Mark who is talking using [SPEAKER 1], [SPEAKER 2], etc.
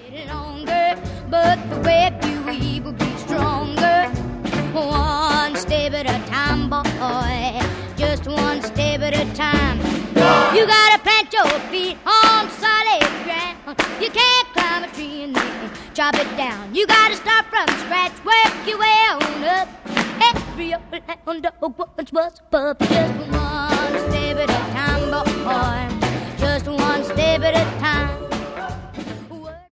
[SPEAKER 1] Longer, but the web you weave will be stronger. One step at a time, boy, just one step at a time. You gotta plant your feet on solid ground. You can't climb a tree and then chop it down. You gotta start from scratch, work your way on up. Every old hound dog once was a pup, just one